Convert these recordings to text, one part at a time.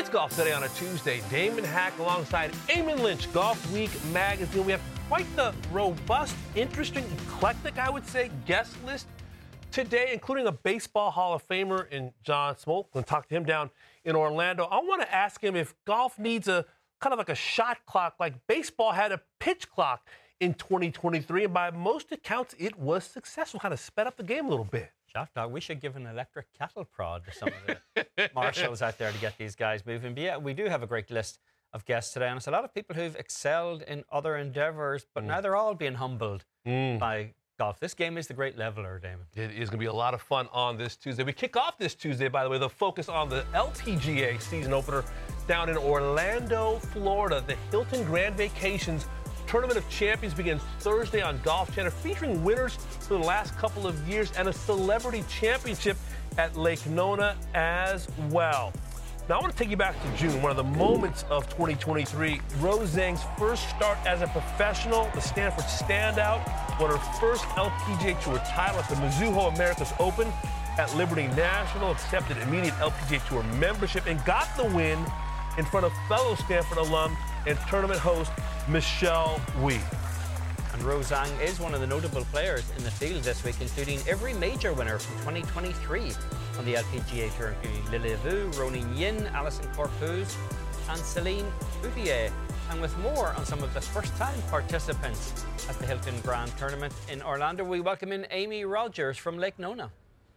It's Golf Today on a Tuesday. Damon Hack alongside Eamon Lynch, Golf Week magazine. We have quite the robust, interesting, eclectic, I would say, guest list today, including a baseball Hall of Famer in John Smoltz. We're going to talk to him down in Orlando. I want to ask him if golf needs a kind of like a shot clock, like baseball had a pitch clock in 2023. And by most accounts, it was successful, kind of sped up the game a little bit. Shot dog, we should give an electric cattle prod to some of the marshals out there to get these guys moving. But yeah, we do have a great list of guests today. And it's a lot of people who've excelled in other endeavours, but now they're all being humbled by golf. This game is the great leveler, Damon. It is going to be a lot of fun on this Tuesday. We kick off this Tuesday, by the way, the focus on the LPGA season opener down in Orlando, Florida. The Hilton Grand Vacations Tournament of Champions begins Thursday on Golf Channel, featuring winners for the last couple of years and a celebrity championship at Lake Nona as well. Now, I want to take you back to June, one of the moments of 2023. Rose Zhang's first start as a professional, the Stanford standout, won her first LPGA Tour title at the Mizuho Americas Open at Liberty National, accepted immediate LPGA Tour membership, and got the win in front of fellow Stanford alum and tournament host Michelle Wie. And Rose Zhang is one of the notable players in the field this week, including every major winner from 2023 on the LPGA Tour, including Lily Vu, Ronin Yin, Alison Corpuz, and Celine Boutier. And with more on some of the first-time participants at the Hilton Grand Tournament in Orlando, we welcome in Amy Rogers from Lake Nona.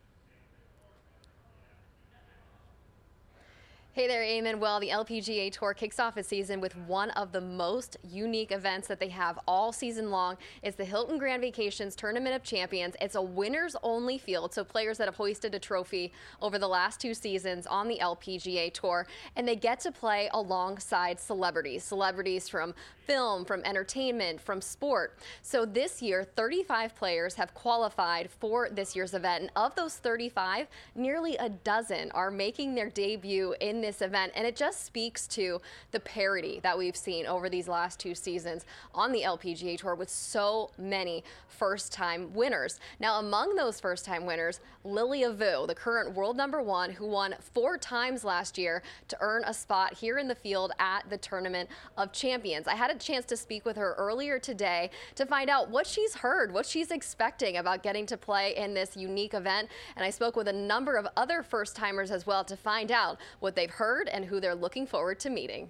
Hey there, Eamon. Well, the LPGA Tour kicks off its season with one of the most unique events that they have all season long. It's the Hilton Grand Vacations Tournament of Champions. It's a winners-only field, so players that have hoisted a trophy over the last 2 seasons on the LPGA Tour, and they get to play alongside celebrities from film, from entertainment, from sport. So this year, 35 players have qualified for this year's event, and of those 35, nearly a dozen are making their debut in this event, and it just speaks to the parity that we've seen over these last 2 seasons on the LPGA Tour with so many first-time winners. Now, among those first-time winners, Lilia Vu, the current world #1, who won 4 times last year to earn a spot here in the field at the Tournament of Champions. I had a chance to speak with her earlier today to find out what she's heard, what she's expecting about getting to play in this unique event, and I spoke with a number of other first-timers as well to find out what they've heard and who they're looking forward to meeting.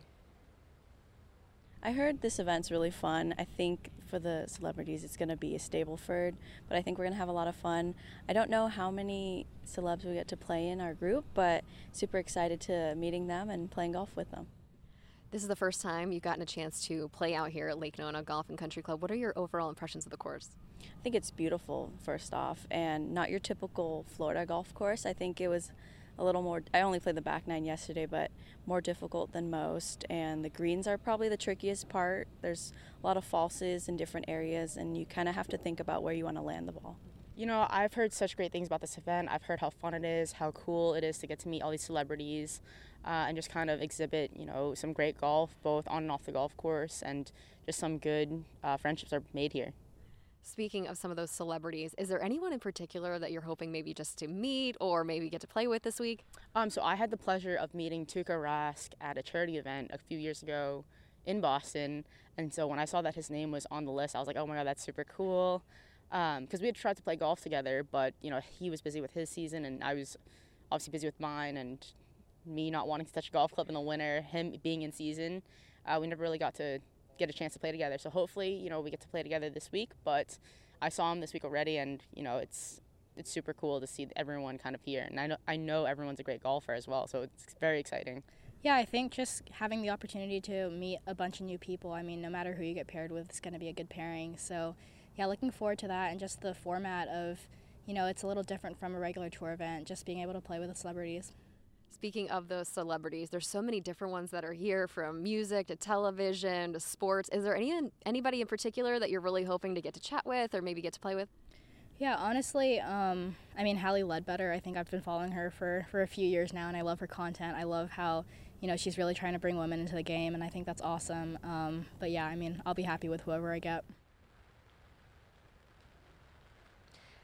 I heard this event's really fun. I think for the celebrities it's going to be a Stableford, but I think we're going to have a lot of fun. I don't know how many celebs we get to play in our group, but super excited to meeting them and playing golf with them. This is the first time you've gotten a chance to play out here at Lake Nona Golf and Country Club. What are your overall impressions of the course? I think it's beautiful, first off, and not your typical Florida golf course. I think it was a little more, I only played the back 9 yesterday, but more difficult than most, and the greens are probably the trickiest part. There's a lot of falses in different areas, and you kind of have to think about where you want to land the ball. You know, I've heard such great things about this event. I've heard how fun it is, how cool it is to get to meet all these celebrities and just kind of exhibit, you know, some great golf, both on and off the golf course, and just some good friendships are made here. Speaking of some of those celebrities, is there anyone in particular that you're hoping maybe just to meet or maybe get to play with this week? So I had the pleasure of meeting Tuukka Rask at a charity event a few years ago in Boston. And so when I saw that his name was on the list, I was like, oh my God, that's super cool. Because we had tried to play golf together, but, you know, he was busy with his season and I was obviously busy with mine, and me not wanting to touch a golf club in the winter, him being in season, we never really got to get a chance to play together. So hopefully, you know, we get to play together this week, but I saw him this week already, and, you know, it's super cool to see everyone kind of here. And I know everyone's a great golfer as well, so it's very exciting. Yeah, I think just having the opportunity to meet a bunch of new people, I mean, no matter who you get paired with, it's going to be a good pairing. So, yeah, looking forward to that, and just the format of, you know, it's a little different from a regular tour event, just being able to play with the celebrities. Speaking of those celebrities, there's so many different ones that are here, from music to television to sports. Is there anybody in particular that you're really hoping to get to chat with or maybe get to play with? Yeah, honestly, I mean, Hallie Ledbetter, I think I've been following her for a few years now, and I love her content. I love how, you know, she's really trying to bring women into the game, and I think that's awesome. But yeah, I mean, I'll be happy with whoever I get.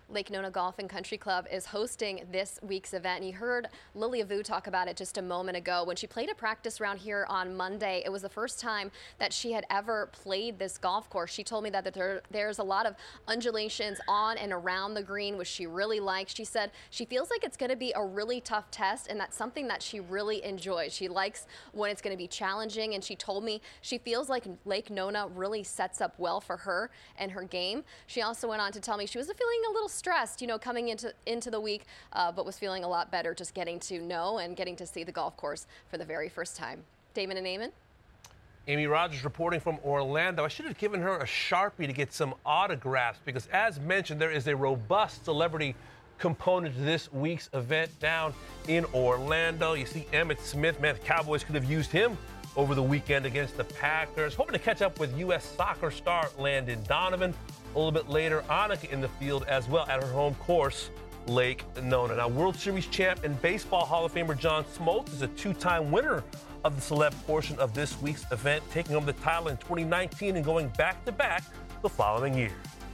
Lake Nona Golf and Country Club is hosting this week's event. And you heard Lilia Vu talk about it just a moment ago. When she played a practice round here on Monday, it was the first time that she had ever played this golf course. She told me that there's a lot of undulations on and around the green, which she really likes. She said she feels like it's going to be a really tough test, and that's something that she really enjoys. She likes when it's going to be challenging, and she told me she feels like Lake Nona really sets up well for her and her game. She also went on to tell me she was feeling a little stressed, coming into the week, but was feeling a lot better just getting to know and getting to see the golf course for the very first time. Damon and Eamon? Amy Rogers reporting from Orlando. I should have given her a Sharpie to get some autographs because, as mentioned, there is a robust celebrity component to this week's event down in Orlando. You see Emmitt Smith, man, the Cowboys could have used him over the weekend against the Packers. Hoping to catch up with U.S. soccer star Landon Donovan. A little bit later, Annika in the field as well at her home course, Lake Nona. Now, World Series champ and Baseball Hall of Famer John Smoltz is a two-time winner of the celeb portion of this week's event, taking home the title in 2019 and going back-to-back the following year.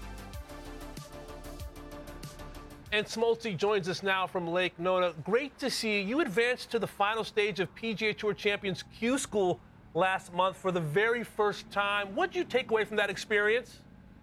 And Smoltz joins us now from Lake Nona. Great to see you. You advanced to the final stage of PGA Tour Champions Q School last month for the very first time. What did you take away from that experience?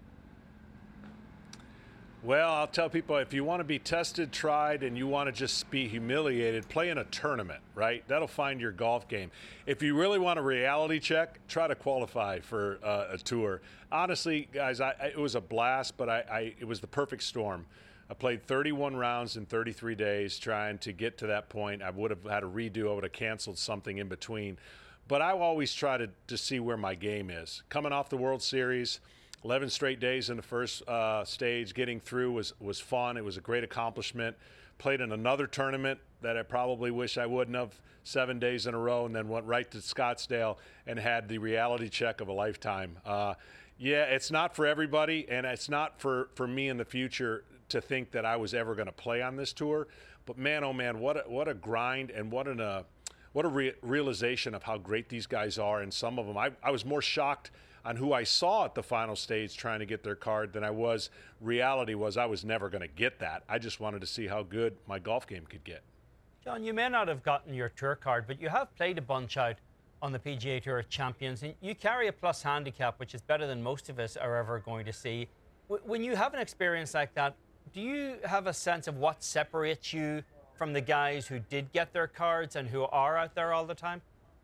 Well, I'll tell people, if you want to be tested, tried, and you want to just be humiliated, play in a tournament, right? That'll find your golf game. If you really want a reality check, try to qualify for a tour. Honestly, guys, it was a blast, but it was the perfect storm. I played 31 rounds in 33 days trying to get to that point. I would have had a redo. I would have canceled something in between. But I always try to see where my game is. Coming off the World Series, 11 straight days in the first stage, getting through was fun. It was a great accomplishment. Played in another tournament that I probably wish I wouldn't have, 7 days in a row, and then went right to Scottsdale and had the reality check of a lifetime. Yeah, it's not for everybody, and it's not for me in the future to think that I was ever going to play on this tour. But man, oh man, what a grind, and what a realization of how great these guys are. And some of them, I was more shocked on who I saw at the final stage trying to get their card than I was. Reality was I was never going to get that. I just wanted to see how good my golf game could get. John, you may not have gotten your tour card, but you have played a bunch out on the PGA Tour Champions, and you carry a plus handicap, which is better than most of us are ever going to see. When you have an experience like that, do you have a sense of what separates you from the guys who did get their cards and who are out there all the time?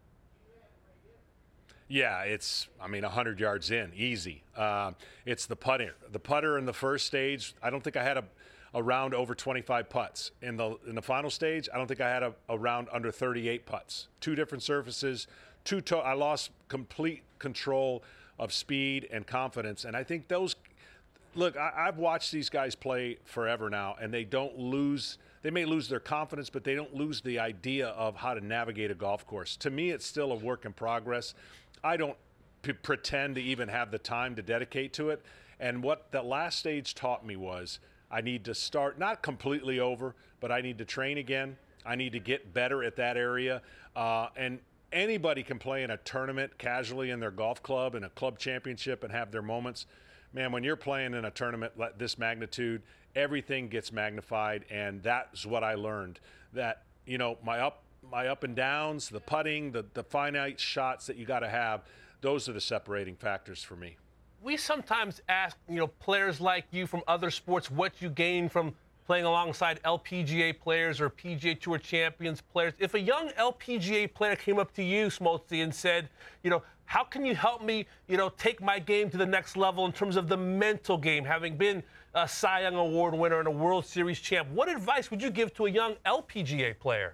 Yeah, it's, 100 yards in, easy. It's the putter. The putter in the first stage, I don't think I had a round over 25 putts. In the final stage, I don't think I had a round under 38 putts. Two different surfaces, I lost complete control of speed and confidence. And I think look, I've watched these guys play forever now, and they may lose their confidence, but they don't lose the idea of how to navigate a golf course. To me, it's still a work in progress. I don't pretend to even have the time to dedicate to it. And what the last stage taught me was I need to start, not completely over, but I need to train again. I need to get better at that area. And anybody can play in a tournament casually in their golf club, in a club championship, and have their moments. Man, when you're playing in a tournament like this magnitude, everything gets magnified, and that's what I learned. That, my up and downs, the putting, the finite shots that you got to have, those are the separating factors for me. We sometimes ask, players like you from other sports what you gain from playing alongside LPGA players or PGA Tour Champions players. If a young LPGA player came up to you, Smoltz, and said, how can you help me, take my game to the next level in terms of the mental game, having been a Cy Young Award winner and a World Series champ, what advice would you give to a young LPGA player?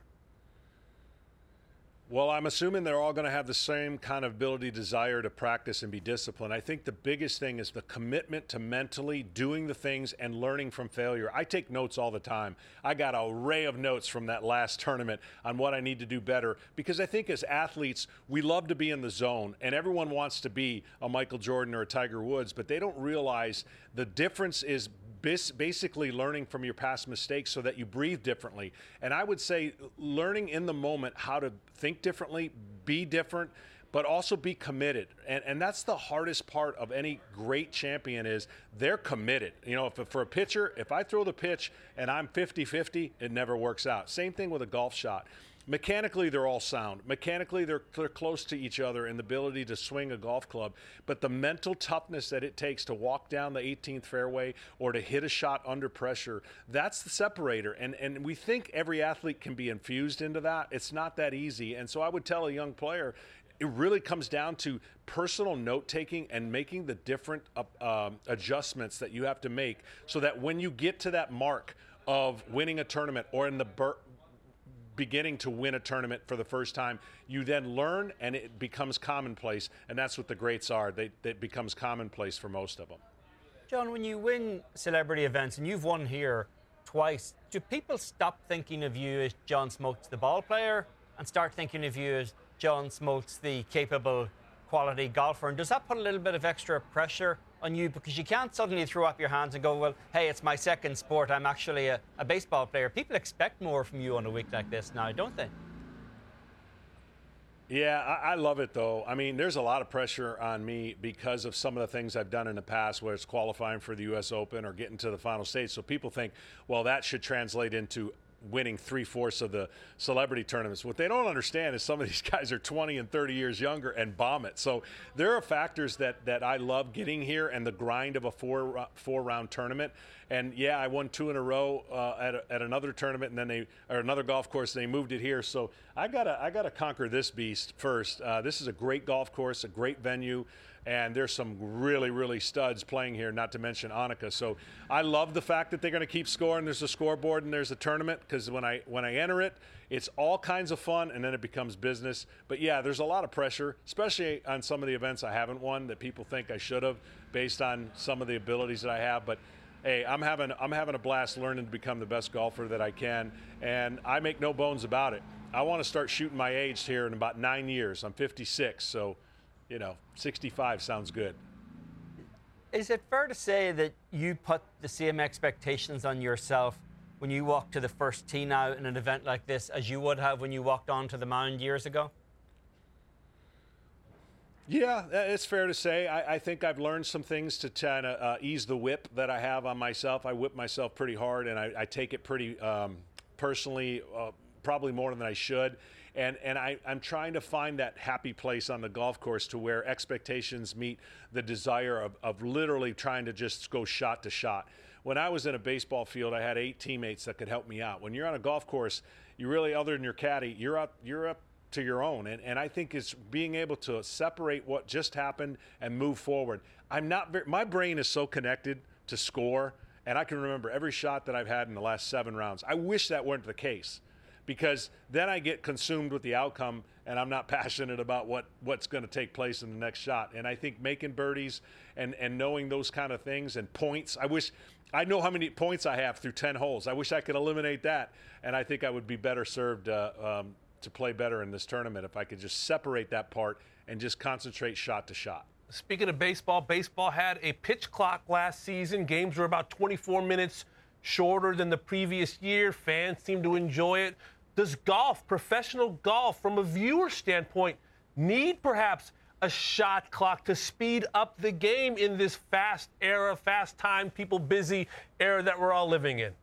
Well, I'm assuming they're all going to have the same kind of ability, desire to practice and be disciplined. I think the biggest thing is the commitment to mentally doing the things and learning from failure. I take notes all the time. I got an array of notes from that last tournament on what I need to do better, because I think as athletes, we love to be in the zone, and everyone wants to be a Michael Jordan or a Tiger Woods, but they don't realize the difference is basically learning from your past mistakes so that you breathe differently. And I would say learning in the moment how to think differently, be different, but also be committed. And that's the hardest part of any great champion is they're committed. You know, for a pitcher, if I throw the pitch and I'm 50-50, it never works out. Same thing with a golf shot. Mechanically, they're all sound. Mechanically, they're close to each other in the ability to swing a golf club. But the mental toughness that it takes to walk down the 18th fairway or to hit a shot under pressure, that's the separator. And we think every athlete can be infused into that. It's not that easy. And so I would tell a young player, it really comes down to personal note-taking and making the different adjustments that you have to make so that when you get to that mark of winning a tournament or in the beginning to win a tournament for the first time, you then learn and it becomes commonplace, and that's what the greats are. It becomes commonplace for most of them. John, when you win celebrity events, and you've won here twice, do people stop thinking of you as John Smoltz, the ball player, and start thinking of you as John Smoltz, the capable, quality golfer? And does that put a little bit of extra pressure on you? Because you can't suddenly throw up your hands and go, well, hey, it's my second sport. I'm actually a baseball player. People expect more from you on a week like this now, don't they? Yeah, I love it, though. I mean, there's a lot of pressure on me because of some of the things I've done in the past, whether it's qualifying for the U.S. Open or getting to the final stage. So people think, well, that should translate into winning 3/4 of the celebrity tournaments. What they don't understand is some of these guys are 20 and 30 years younger and bomb it. So there are factors that I love getting here and the grind of a four-round tournament. And yeah, I won 2 in a row at another tournament, and then another golf course. And they moved it here, so I gotta conquer this beast first. This is a great golf course, a great venue. And there's some really, really studs playing here, not to mention Annika. So I love the fact that they're going to keep scoring. There's a scoreboard and there's a tournament, because when I enter it, it's all kinds of fun, and then it becomes business. But yeah, there's a lot of pressure, especially on some of the events I haven't won that people think I should have based on some of the abilities that I have. But hey, I'm having a blast learning to become the best golfer that I can, and I make no bones about it. I want to start shooting my age here in about 9 years. I'm 56, so 65 sounds good. Is it fair to say that you put the same expectations on yourself when you walk to the first tee now in an event like this as you would have when you walked onto the mound years ago? Yeah, it's fair to say. I think I've learned some things to kind of ease the whip that I have on myself. I whip myself pretty hard, and I take it pretty personally, probably more than I should. And I'm trying to find that happy place on the golf course to where expectations meet the desire of literally trying to just go shot to shot. When I was in a baseball field, I had 8 teammates that could help me out. When you're on a golf course, you really, other than your caddy, you're up to your own. And I think it's being able to separate what just happened and move forward. My brain is so connected to score, and I can remember every shot that I've had in the last 7 rounds. I wish that weren't the case, because then I get consumed with the outcome and I'm not passionate about what's going to take place in the next shot. And I think making birdies and knowing those kind of things and points, I know how many points I have through 10 holes. I wish I could eliminate that, and I think I would be better served to play better in this tournament if I could just separate that part and just concentrate shot to shot. Speaking of baseball had a pitch clock last season. Games were about 24 minutes shorter than the previous year. Fans seem to enjoy it. Does golf, professional golf, from a viewer standpoint, need perhaps a shot clock to speed up the game in this fast era, fast time, people busy era that we're all living in?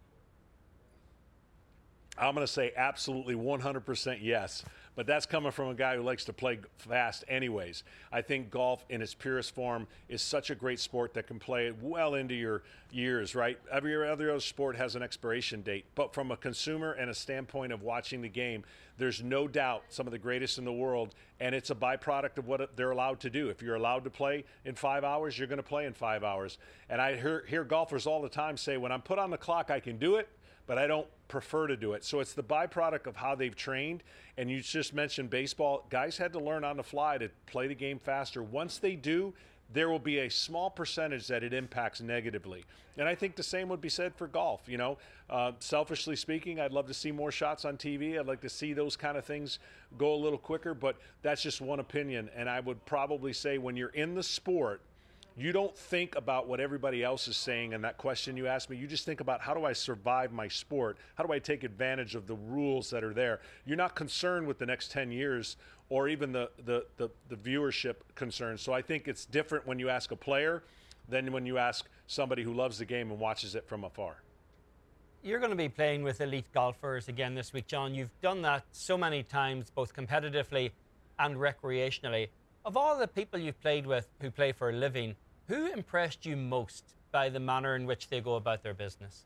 I'm going to say absolutely 100% yes. But that's coming from a guy who likes to play fast anyways. I think golf in its purest form is such a great sport that can play well into your years, right? Every other sport has an expiration date. But from a consumer and a standpoint of watching the game, there's no doubt some of the greatest in the world, and it's a byproduct of what they're allowed to do. If you're allowed to play in 5 hours, you're going to play in 5 hours. And I hear golfers all the time say, when I'm put on the clock, I can do it, but I don't prefer to do it. So it's the byproduct of how they've trained. And you just mentioned baseball. Guys had to learn on the fly to play the game faster. Once they do, there will be a small percentage that it impacts negatively. And I think the same would be said for golf. Selfishly speaking, I'd love to see more shots on TV. I'd like to see those kind of things go a little quicker, but that's just one opinion. And I would probably say when you're in the sport, you don't think about what everybody else is saying in that question you asked me. You just think about, how do I survive my sport? How do I take advantage of the rules that are there? You're not concerned with the next 10 years or even the viewership concerns. So I think it's different when you ask a player than when you ask somebody who loves the game and watches it from afar. You're going to be playing with elite golfers again this week, John. You've done that so many times, both competitively and recreationally. Of all the people you've played with who play for a living, who impressed you most by the manner in which they go about their business?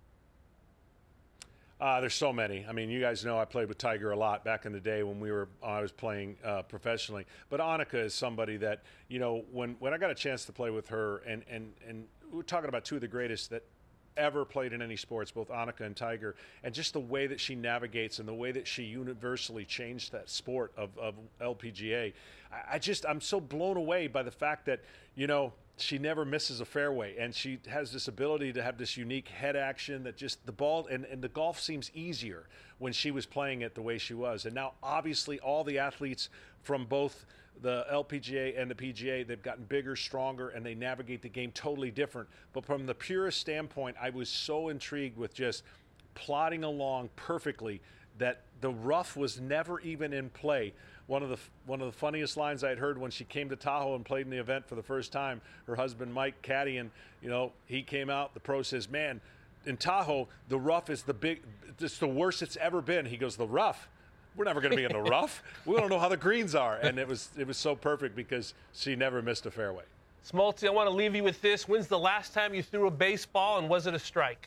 There's so many. I mean, you guys know I played with Tiger a lot back in the day when I was playing professionally. But Annika is somebody that, you know, when I got a chance to play with her, and we're talking about two of the greatest that ever played in any sports, both Annika and Tiger, and just the way that she navigates and the way that she universally changed that sport of LPGA. I'm so blown away by the fact that, you know, she never misses a fairway, and she has this ability to have this unique head action that just the ball and the golf seems easier when she was playing it the way she was. And now obviously all the athletes from both the LPGA and the PGA, they've gotten bigger, stronger, and they navigate the game totally different. But from the purest standpoint, I was so intrigued with just plodding along perfectly that the rough was never even in play. One of the funniest lines I'd heard when she came to Tahoe and played in the event for the first time, her husband Mike caddying, you know, he came out, the pro says, "Man, in Tahoe, the rough is it's the worst it's ever been." He goes, "The rough? We're never going to be in the rough. We don't know how the greens are." And it was so perfect because she never missed a fairway. Smoltzy, I want to leave you with this. When's the last time you threw a baseball, and was it a strike?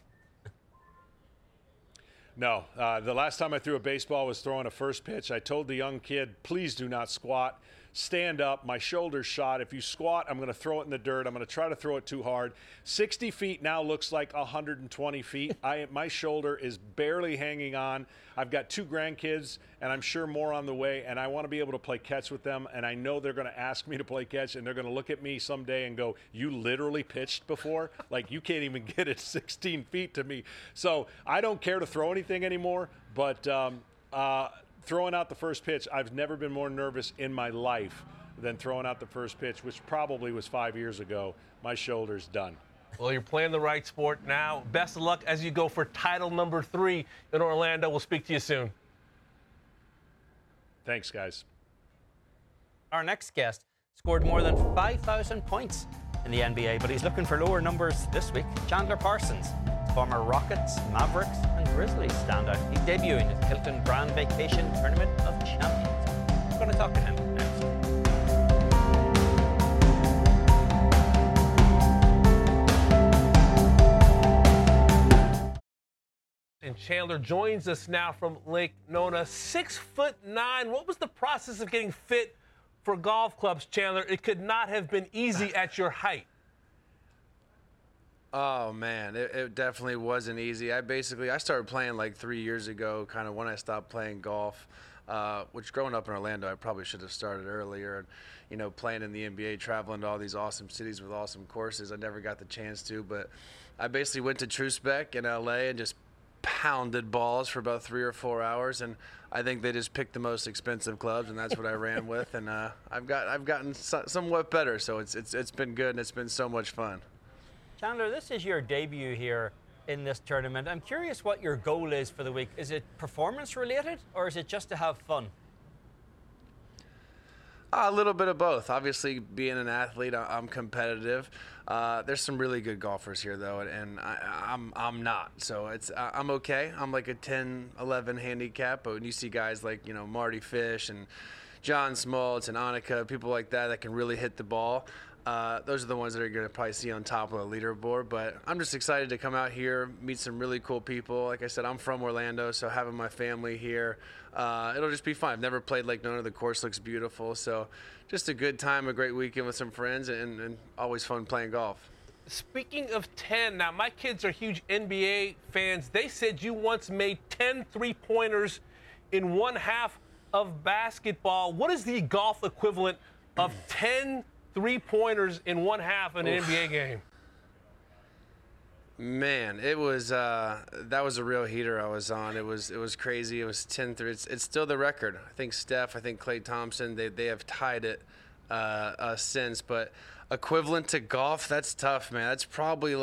No, the last time I threw a baseball was throwing a first pitch. I told the young kid, please do not squat. Stand up. My shoulder's shot. If you squat, I'm going to throw it in the dirt. I'm going to try to throw it too hard. 60 feet now looks like 120 feet. My shoulder is barely hanging on. I've got 2 grandkids, and I'm sure more on the way, and I want to be able to play catch with them, and I know they're going to ask me to play catch, and they're going to look at me someday and go, "You literally pitched before? Like, you can't even get it 16 feet to me." So I don't care to throw anything anymore, but throwing out the first pitch, I've never been more nervous in my life than throwing out the first pitch, which probably was 5 years ago. My shoulder's done. Well, you're playing the right sport now. Best of luck as you go for title number 3 in Orlando. We'll speak to you soon. Thanks, guys. Our next guest scored more than 5,000 points in the NBA, but he's looking for lower numbers this week. Chandler Parsons, former Rockets, Mavericks, and Grizzlies standout. He's debuting at the Hilton Grand Vacation Tournament of Champions. We're going to talk to him next. And Chandler joins us now from Lake Nona. 6'9". What was the process of getting fit for golf clubs, Chandler? It could not have been easy at your height. Oh, man, it definitely wasn't easy. I started playing like 3 years ago, kind of when I stopped playing golf, which growing up in Orlando, I probably should have started earlier. And, you know, playing in the NBA, traveling to all these awesome cities with awesome courses, I never got the chance to. But I basically went to True-Spec in LA and just pounded balls for about 3 or 4 hours, and I think they just picked the most expensive clubs, and that's what I ran with. And I've gotten somewhat better, so it's been good, and it's been so much fun. Chandler, this is your debut here in this tournament. I'm curious what your goal is for the week. Is it performance related, or is it just to have fun? A little bit of both. Obviously, being an athlete, I'm competitive. There's some really good golfers here, though, and I'm not. So I'm okay. I'm like a 10-11 handicap. But when you see guys like, you know, Marty Fish and John Smoltz and Annika, people like that can really hit the ball, those are the ones that are going to probably see on top of the leaderboard. But I'm just excited to come out here, meet some really cool people. Like I said, I'm from Orlando, so having my family here, it'll just be fun. I've never played Lake Nona. The course looks beautiful. So just a good time, a great weekend with some friends, and always fun playing golf. Speaking of 10, now my kids are huge NBA fans. They said you once made 10 three-pointers in one half of basketball. What is the golf equivalent of 10 three-pointers in one half of an NBA game? Man, it was that was a real heater I was on. It was crazy. It was 10-3. It's still the record. I think Steph, I think Klay Thompson, they have tied it since. But equivalent to golf, that's tough, man. It's probably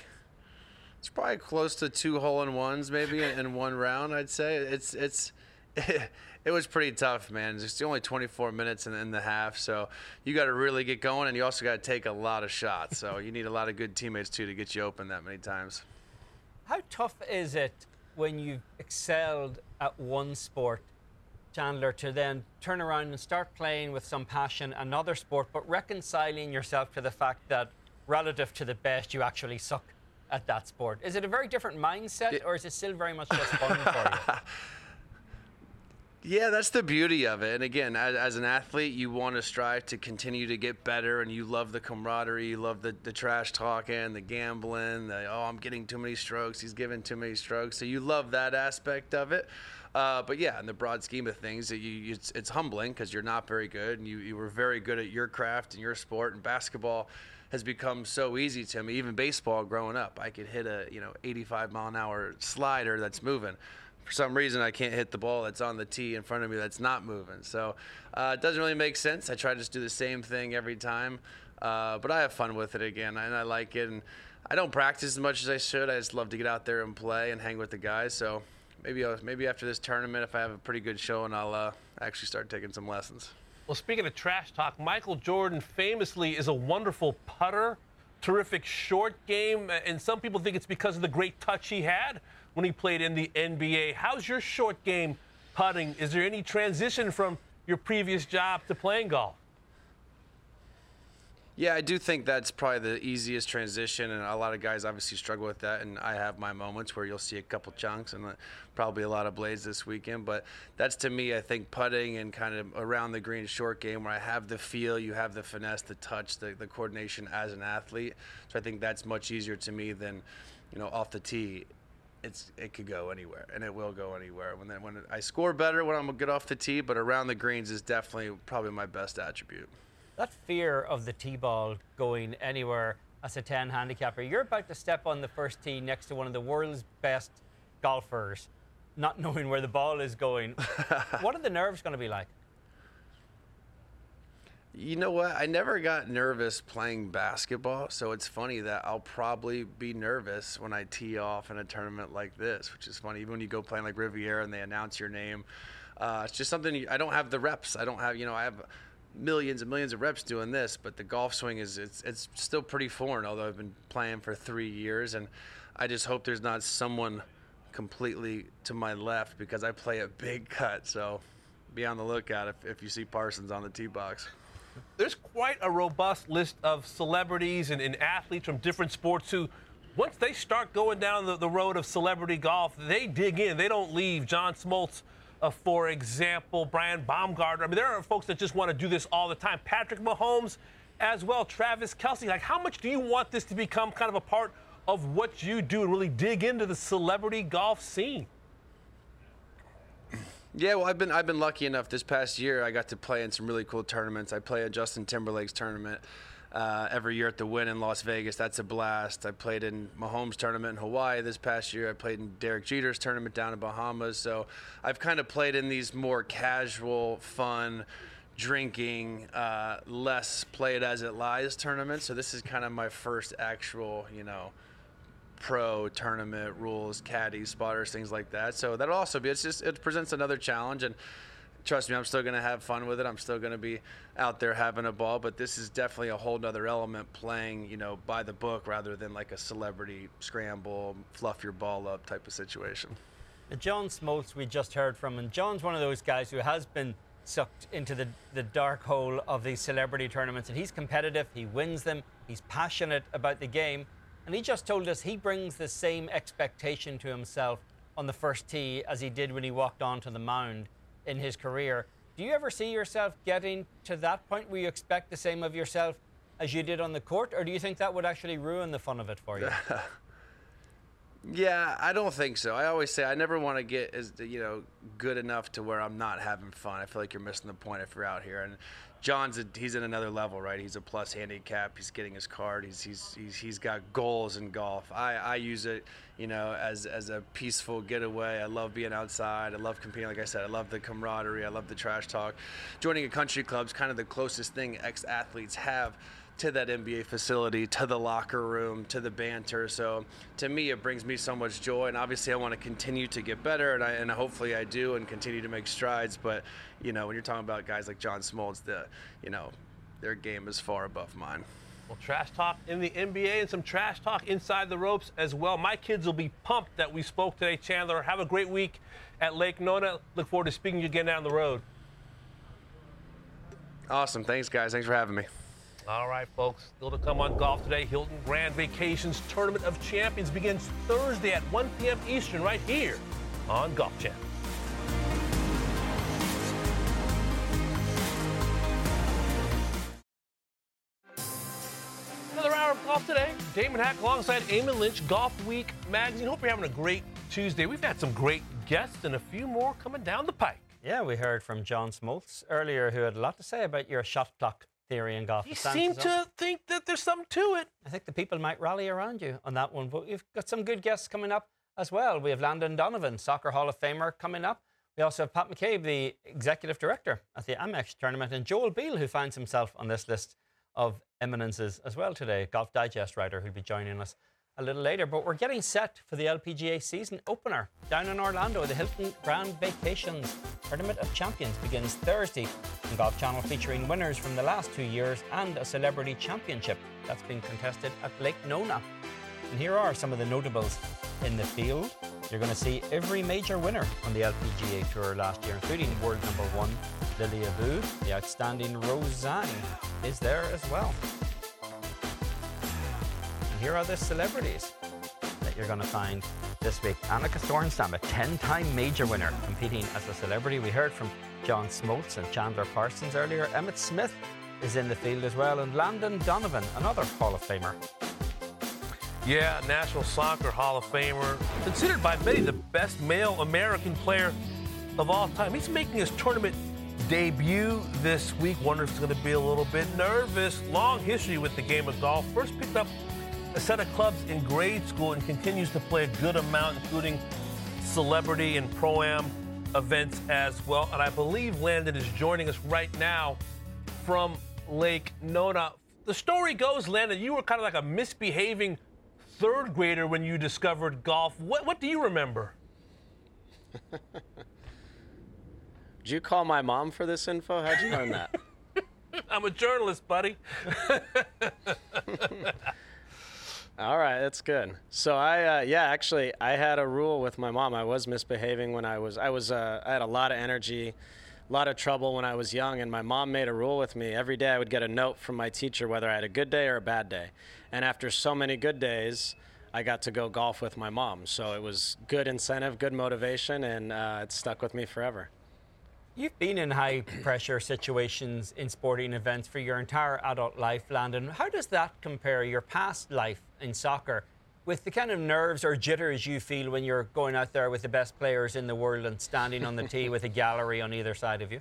close to 2 hole-in-ones maybe in one round, I'd say. It was pretty tough, man. It's only 24 minutes in the half, so you got to really get going, and you also got to take a lot of shots. So you need a lot of good teammates, too, to get you open that many times. How tough is it when you've excelled at one sport, Chandler, to then turn around and start playing with some passion another sport, but reconciling yourself to the fact that relative to the best, you actually suck at that sport? Is it a very different mindset, or is it still very much just fun for you? Yeah, that's the beauty of it. And again, as an athlete, you want to strive to continue to get better, and you love the camaraderie, you love the trash talking, the gambling, I'm getting too many strokes, he's giving too many strokes. So you love that aspect of it. But yeah, in the broad scheme of things, it's humbling because you're not very good, and you were very good at your craft and your sport, and basketball has become so easy to me. Even baseball growing up, I could hit a 85-mile-an-hour slider that's moving. For some reason, I can't hit the ball that's on the tee in front of me that's not moving. So it doesn't really make sense. I try to just do the same thing every time. But I have fun with it again, and I like it. And I don't practice as much as I should. I just love to get out there and play and hang with the guys. So maybe after this tournament, if I have a pretty good show, and I'll actually start taking some lessons. Well, speaking of trash talk, Michael Jordan famously is a wonderful putter, terrific short game, and some people think it's because of the great touch he had when he played in the NBA. How's your short game putting? Is there any transition from your previous job to playing golf? Yeah, I do think that's probably the easiest transition, and a lot of guys obviously struggle with that, and I have my moments where you'll see a couple chunks and probably a lot of blades this weekend, but that's, to me, I think putting and kind of around the green short game where I have the feel, you have the finesse, the touch, the coordination as an athlete. So I think that's much easier to me than, off the tee. It could go anywhere, and it will go anywhere. When I score better when I'm good off the tee, but around the greens is definitely probably my best attribute. That fear of the tee ball going anywhere as a 10 handicapper, you're about to step on the first tee next to one of the world's best golfers, not knowing where the ball is going. What are the nerves going to be like? You know what? I never got nervous playing basketball, so it's funny that I'll probably be nervous when I tee off in a tournament like this, which is funny. Even when you go playing like Riviera and they announce your name, it's just something I don't have the reps. I don't have, I have millions and millions of reps doing this, but the golf swing it's still pretty foreign, although I've been playing for 3 years, and I just hope there's not someone completely to my left because I play a big cut, so be on the lookout if you see Parsons on the tee box. There's quite a robust list of celebrities and athletes from different sports who, once they start going down the road of celebrity golf, they dig in. They don't leave. John Smoltz, for example, Brian Baumgartner. I mean, there are folks that just want to do this all the time. Patrick Mahomes as well, Travis Kelce. Like, how much do you want this to become kind of a part of what you do and really dig into the celebrity golf scene? Yeah, well, I've been lucky enough this past year. I got to play in some really cool tournaments. I play at Justin Timberlake's tournament every year at the Wynn in Las Vegas. That's a blast. I played in Mahomes' tournament in Hawaii this past year. I played in Derek Jeter's tournament down in Bahamas. So I've kind of played in these more casual, fun, drinking, less play it as it lies tournaments. So this is kind of my first actual, pro tournament rules, caddies, spotters, things like that. So that'll also be, it presents another challenge, and trust me, I'm still going to have fun with it. I'm still going to be out there having a ball, but this is definitely a whole nother element, playing, by the book rather than like a celebrity scramble, fluff your ball up type of situation. John Smoltz we just heard from, and John's one of those guys who has been sucked into the dark hole of these celebrity tournaments, and he's competitive, he wins them, he's passionate about the game. And he just told us he brings the same expectation to himself on the first tee as he did when he walked onto the mound in his career. Do you ever see yourself getting to that point where you expect the same of yourself as you did on the court, or do you think that would actually ruin the fun of it for you? Yeah, I don't think so. I always say I never want to get as good enough to where I'm not having fun. I feel like you're missing the point if you're out here. And he's in another level, right? He's a plus handicap. He's getting his card. He's got goals in golf. I use it, as a peaceful getaway. I love being outside. I love competing. Like I said, I love the camaraderie. I love the trash talk. Joining a country club is kind of the closest thing ex-athletes have to that NBA facility, to the locker room, to the banter. So to me, it brings me so much joy, and obviously I want to continue to get better, and hopefully I do, and continue to make strides. But when you're talking about guys like John Smoltz, their game is far above mine. Well, trash talk in the NBA and some trash talk inside the ropes as well. My kids will be pumped that we spoke today, Chandler. Have a great week at Lake Nona. Look forward to speaking to you again down the road. Awesome. Thanks, guys. Thanks for having me. All right, folks. Still to come on Golf Today. Hilton Grand Vacations Tournament of Champions begins Thursday at 1 p.m. Eastern right here on Golf Channel. Another hour of Golf Today. Damon Hack alongside Eamon Lynch, Golf Week Magazine. Hope you're having a great Tuesday. We've had some great guests and a few more coming down the pike. Yeah, we heard from John Smoltz earlier, who had a lot to say about your shot clock theory in golf. You seem to think that there's something to it. I think the people might rally around you on that one, but we've got some good guests coming up as well. We have Landon Donovan, Soccer Hall of Famer, coming up. We also have Pat McCabe, the Executive Director at the Amex Tournament, and Joel Beale, who finds himself on this list of eminences as well today, Golf Digest writer, who'll be joining us a little later. But we're getting set for the LPGA season opener down in Orlando. The Hilton Grand Vacations Tournament of Champions begins Thursday on Golf Channel, featuring winners from the last 2 years and a celebrity championship that's being contested at Lake Nona. And here are some of the notables in the field. You're going to see every major winner on the LPGA Tour last year, including world number 1 Lilia Vu. The outstanding Rose Zhang is there as well. Here are the celebrities that you're going to find this week. Annika Sorenstam, a 10-time major winner, competing as a celebrity. We heard from John Smoltz and Chandler Parsons earlier. Emmett Smith is in the field as well, and Landon Donovan, another Hall of Famer. Yeah, National Soccer Hall of Famer, considered by many the best male American player of all time. He's making his tournament debut this week. Wonder if he's going to be a little bit nervous. Long history with the game of golf. First picked up a set of clubs in grade school and continues to play a good amount, including celebrity and pro-am events as well. And I believe Landon is joining us right now from Lake Nona. The story goes, Landon, you were kind of like a misbehaving third grader when you discovered golf. What do you remember? Did you call my mom for this info? How'd you learn that? I'm a journalist, buddy. All right, that's good. So I had a rule with my mom. I was misbehaving when I had a lot of energy, a lot of trouble when I was young, and my mom made a rule with me. Every day I would get a note from my teacher whether I had a good day or a bad day. And after so many good days, I got to go golf with my mom. So it was good incentive, good motivation, and it stuck with me forever. You've been in high-pressure situations in sporting events for your entire adult life, Landon. How does that compare, your past life in soccer, with the kind of nerves or jitters you feel when you're going out there with the best players in the world and standing on the tee with a gallery on either side of you?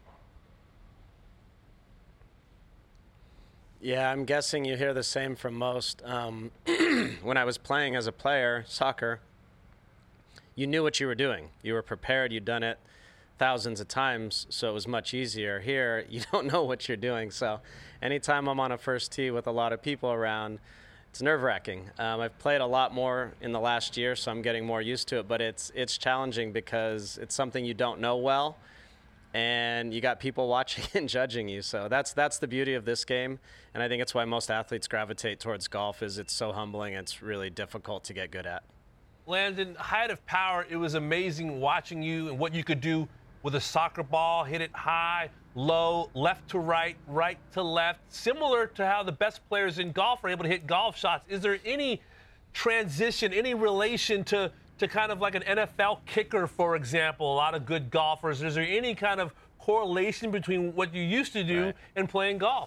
Yeah, I'm guessing you hear the same from most. When I was playing as a player, soccer, you knew what you were doing. You were prepared, you'd done it thousands of times, so it was much easier. Here, you don't know what you're doing, so anytime I'm on a first tee with a lot of people around, it's nerve-wracking. I've played a lot more in the last year, so I'm getting more used to it, but it's challenging because it's something you don't know well, and you got people watching and judging you. So that's the beauty of this game, and I think it's why most athletes gravitate towards golf. Is it's so humbling, it's really difficult to get good at. Landon, height of power, it was amazing watching you and what you could do with a soccer ball, hit it high, low, left to right, right to left, similar to how the best players in golf are able to hit golf shots. Is there any transition, any relation to kind of like an NFL kicker, for example, a lot of good golfers? Is there any kind of correlation between what you used to do and playing golf?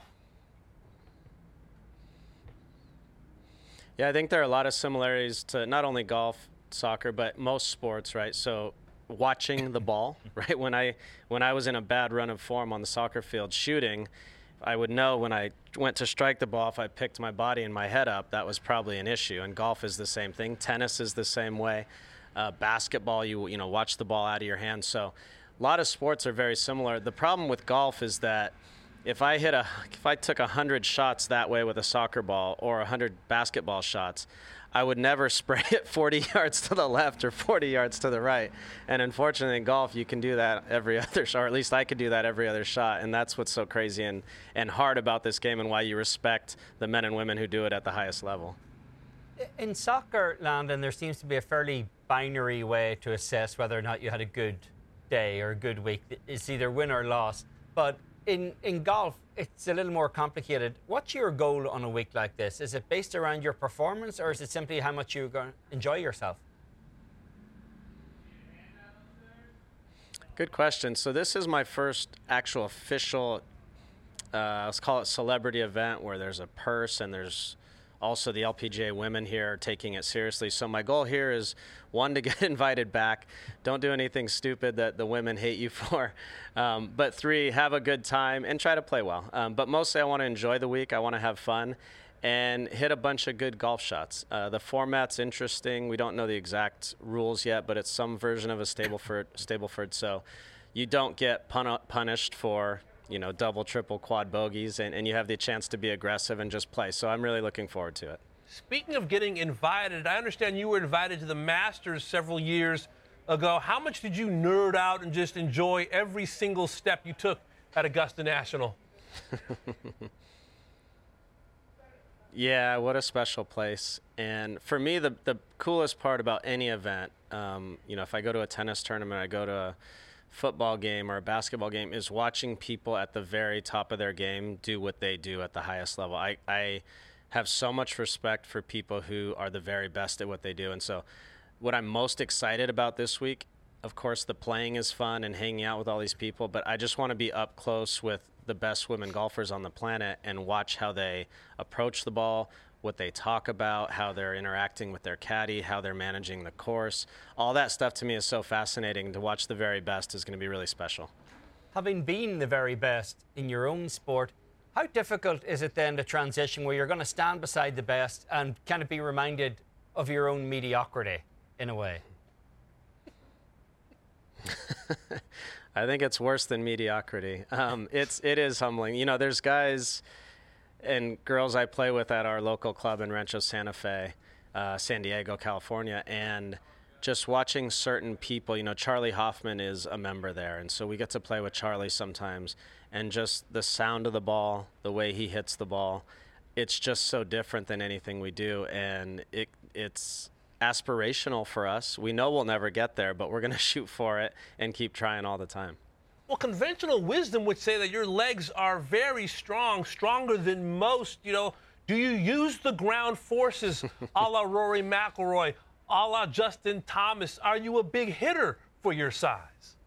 Yeah, I think there are a lot of similarities to not only golf, soccer, but most sports, right? So watching the ball, right? When I was in a bad run of form on the soccer field shooting, I would know when I went to strike the ball, if I picked my body and my head up, that was probably an issue. And golf is the same thing. Tennis is the same way. Basketball, you know, watch the ball out of your hand. So a lot of sports are very similar. The problem with golf is that if I took 100 shots that way with a soccer ball or 100 basketball shots, I would never spray it 40 yards to the left or 40 yards to the right. And unfortunately in golf, you can do that every other shot, or at least I could do that every other shot. And that's what's so crazy and hard about this game, and why you respect the men and women who do it at the highest level. In soccer, Landon, there seems to be a fairly binary way to assess whether or not you had a good day or a good week. It's either win or loss. But in golf, it's a little more complicated. What's your goal on a week like this? Is it based around your performance, or is it simply how much you're going to enjoy yourself? Good question. So this is my first actual official, let's call it celebrity event, where there's a purse and there's also the LPGA women here taking it seriously. So my goal here is, one, to get invited back. Don't do anything stupid that the women hate you for. But 3, have a good time and try to play well. But mostly I want to enjoy the week. I want to have fun and hit a bunch of good golf shots. The format's interesting. We don't know the exact rules yet, but it's some version of a Stableford. So you don't get punished for, double, triple, quad bogeys, and you have the chance to be aggressive and just play. So I'm really looking forward to it. Speaking of getting invited, I understand you were invited to the Masters several years ago. How much did you nerd out and just enjoy every single step you took at Augusta National? Yeah, what a special place. And for me, the coolest part about any event, if I go to a tennis tournament, I go to a football game or a basketball game, is watching people at the very top of their game do what they do at the highest level. I have so much respect for people who are the very best at what they do. And so what I'm most excited about this week, of course, the playing is fun and hanging out with all these people, but I just want to be up close with the best women golfers on the planet and watch how they approach the ball, what they talk about, how they're interacting with their caddy, how they're managing the course. All that stuff to me is so fascinating. To watch the very best is going to be really special. Having been the very best in your own sport, how difficult is it then to transition where you're going to stand beside the best and kind of be reminded of your own mediocrity in a way? I think it's worse than mediocrity. It is humbling. There's guys and girls I play with at our local club in Rancho Santa Fe, San Diego, California, and just watching certain people, Charlie Hoffman is a member there, and so we get to play with Charlie sometimes, and just the sound of the ball, the way he hits the ball, it's just so different than anything we do, and it's aspirational for us. We know we'll never get there, but we're going to shoot for it and keep trying all the time. Well, conventional wisdom would say that your legs are very strong, stronger than most. Do you use the ground forces a la Rory McIlroy, a la Justin Thomas? Are you a big hitter for your size?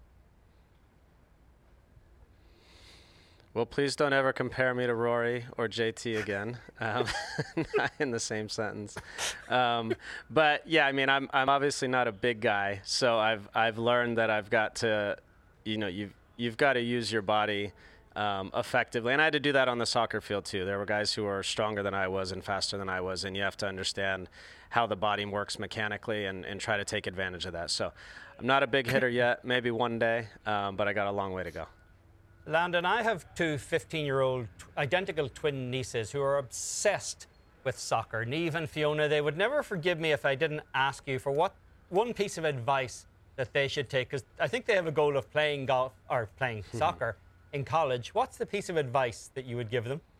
Well, please don't ever compare me to Rory or JT again, not in the same sentence. But yeah, I'm obviously not a big guy, so I've learned that I've got to, you've got to use your body effectively, and I had to do that on the soccer field too. There were guys who were stronger than I was and faster than I was, and you have to understand how the body works mechanically and try to take advantage of that. So I'm not a big hitter yet, maybe one day, but I got a long way to go. Landon, I have 2 15-year-old identical twin nieces who are obsessed with soccer. Neve and Fiona, they would never forgive me if I didn't ask you for what one piece of advice that they should take, because I think they have a goal of playing golf or playing soccer in college. What's the piece of advice that you would give them?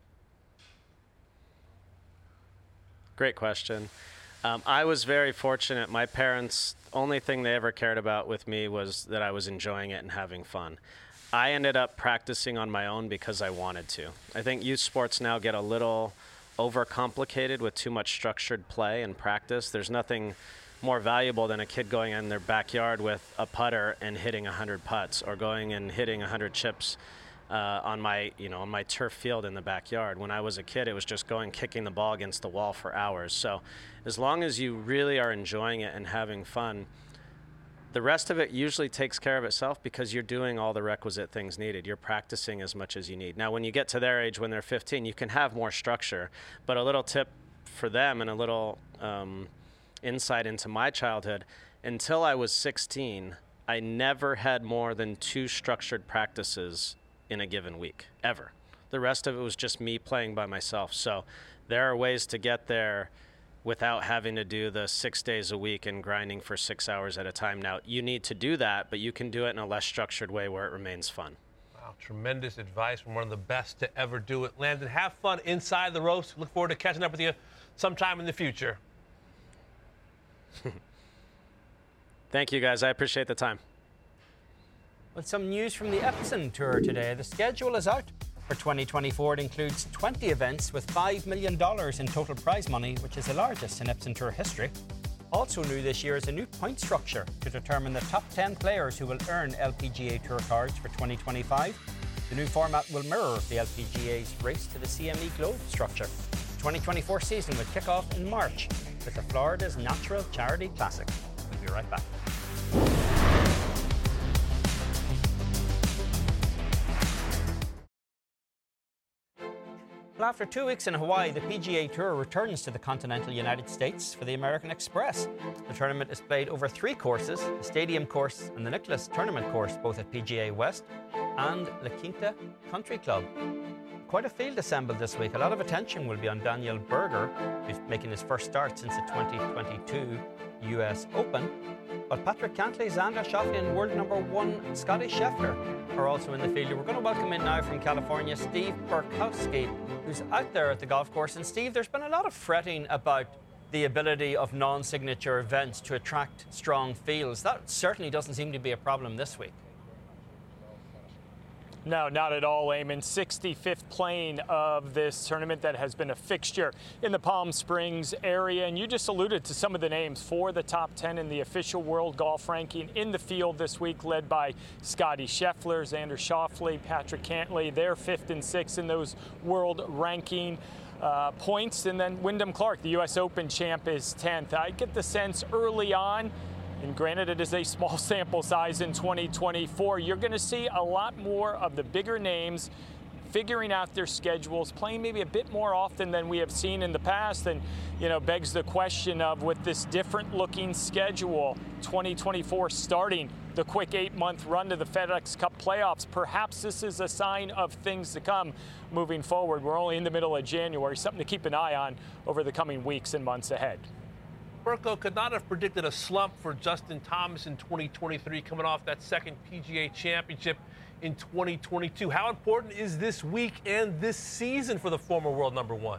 Great question. I was very fortunate. My parents, only thing they ever cared about with me was that I was enjoying it and having fun. I ended up practicing on my own because I wanted to. I think youth sports now get a little overcomplicated with too much structured play and practice. There's nothing more valuable than a kid going in their backyard with a putter and hitting 100 putts, or going and hitting 100 chips on my turf field in the backyard. When I was a kid, it was just going kicking the ball against the wall for hours. So as long as you really are enjoying it and having fun, the rest of it usually takes care of itself, because you're doing all the requisite things needed. You're practicing as much as you need. Now, when you get to their age, when they're 15, you can have more structure. But a little tip for them and a little insight into my childhood, until I was 16, I never had more than 2 structured practices in a given week, ever. The rest of it was just me playing by myself. So there are ways to get there without having to do the 6 days a week and grinding for 6 hours at a time. Now, you need to do that, but you can do it in a less structured way where it remains fun. Wow, tremendous advice from one of the best to ever do it. Landon, have fun inside the ropes. Look forward to catching up with you sometime in the future. Thank you, guys. I appreciate the time. With some news from the Epson Tour today, the schedule is out. For 2024, it includes 20 events with $5 million in total prize money, which is the largest in Epson Tour history. Also new this year is a new point structure to determine the top 10 players who will earn LPGA Tour cards for 2025. The new format will mirror the LPGA's Race to the CME Globe structure. The 2024 season will kick off in March with the Florida's Natural Charity Classic. We'll be right back. Well, after 2 weeks in Hawaii, the PGA Tour returns to the continental United States for the American Express. The tournament is played over 3 courses, the Stadium course and the Nicklaus Tournament course, both at PGA West and La Quinta Country Club. Quite a field assembled this week. A lot of attention will be on Daniel Berger, who's making his first start since the 2022 US Open. But Patrick Cantlay, Xander Schauffele and world number 1 Scotty Scheffler are also in the field. We're going to welcome in now from California Steve Burkowski, who's out there at the golf course. And Steve, there's been a lot of fretting about the ability of non-signature events to attract strong fields. That certainly doesn't seem to be a problem this week. No, not at all, Eamon. 65th playing of this tournament that has been a fixture in the Palm Springs area. And you just alluded to some of the names for the top 10 in the official world golf ranking in the field this week, led by Scotty Scheffler, Xander Schauffele, Patrick Cantlay. They're 5th and 6th in those world ranking points. And then Wyndham Clark, the U.S. Open champ, is 10th. I get the sense early on, and granted it is a small sample size in 2024, you're going to see a lot more of the bigger names figuring out their schedules, playing maybe a bit more often than we have seen in the past. And, you know, begs the question of, with this different looking schedule, 2024 starting the quick 8-month run to the FedEx Cup playoffs, perhaps this is a sign of things to come moving forward. We're only in the middle of January, something to keep an eye on over the coming weeks and months ahead. Burko could not have predicted a slump for Justin Thomas in 2023, coming off that second PGA Championship in 2022. How important is this week and this season for the former world number 1?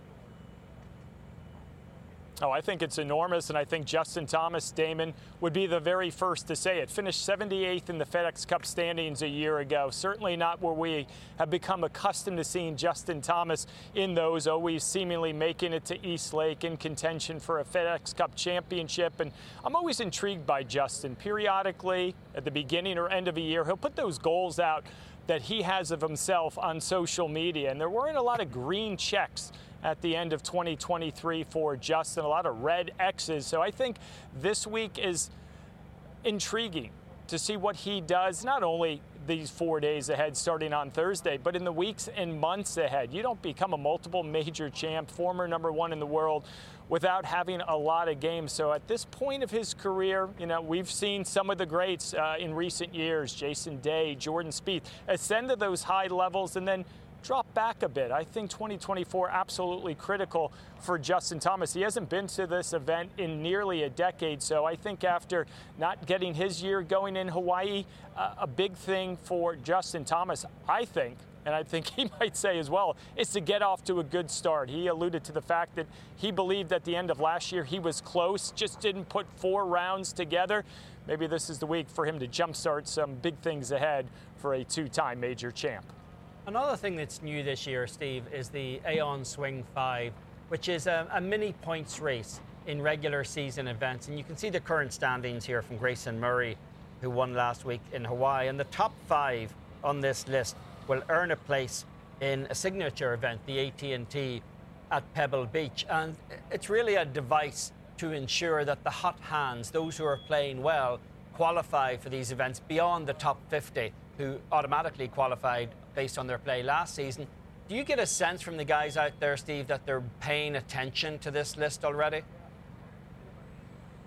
Oh, I think it's enormous, and I think Justin Thomas, Damon, would be the very first to say it. Finished 78th in the FedEx Cup standings a year ago. Certainly not where we have become accustomed to seeing Justin Thomas in those, always seemingly making it to East Lake in contention for a FedEx Cup championship. And I'm always intrigued by Justin. Periodically, at the beginning or end of a year, he'll put those goals out that he has of himself on social media. And there weren't a lot of green checks at the end of 2023 for Justin, a lot of red X's. So I think this week is intriguing to see what he does, not only these 4 days ahead starting on Thursday, but in the weeks and months ahead. You don't become a multiple major champ, former number 1 in the world, without having a lot of games. So at this point of his career, you know, we've seen some of the greats in recent years, Jason Day, Jordan Spieth, ascend to those high levels and then drop back a bit. I think 2024 absolutely critical for Justin Thomas. He hasn't been to this event in nearly a decade, so I think after not getting his year going in Hawaii, a big thing for Justin Thomas, I think, and I think he might say as well, is to get off to a good start. He alluded to the fact that he believed at the end of last year he was close, just didn't put 4 rounds together. Maybe this is the week for him to jumpstart some big things ahead for a 2-time major champ. Another thing that's new this year, Steve, is the Aon Swing 5, which is a mini points race in regular season events. And you can see the current standings here from Grayson Murray, who won last week in Hawaii. And the top 5 on this list will earn a place in a signature event, the AT&T at Pebble Beach. And it's really a device to ensure that the hot hands, those who are playing well, qualify for these events beyond the top 50, who automatically qualified based on their play last season. Do you get a sense from the guys out there, Steve, that they're paying attention to this list already?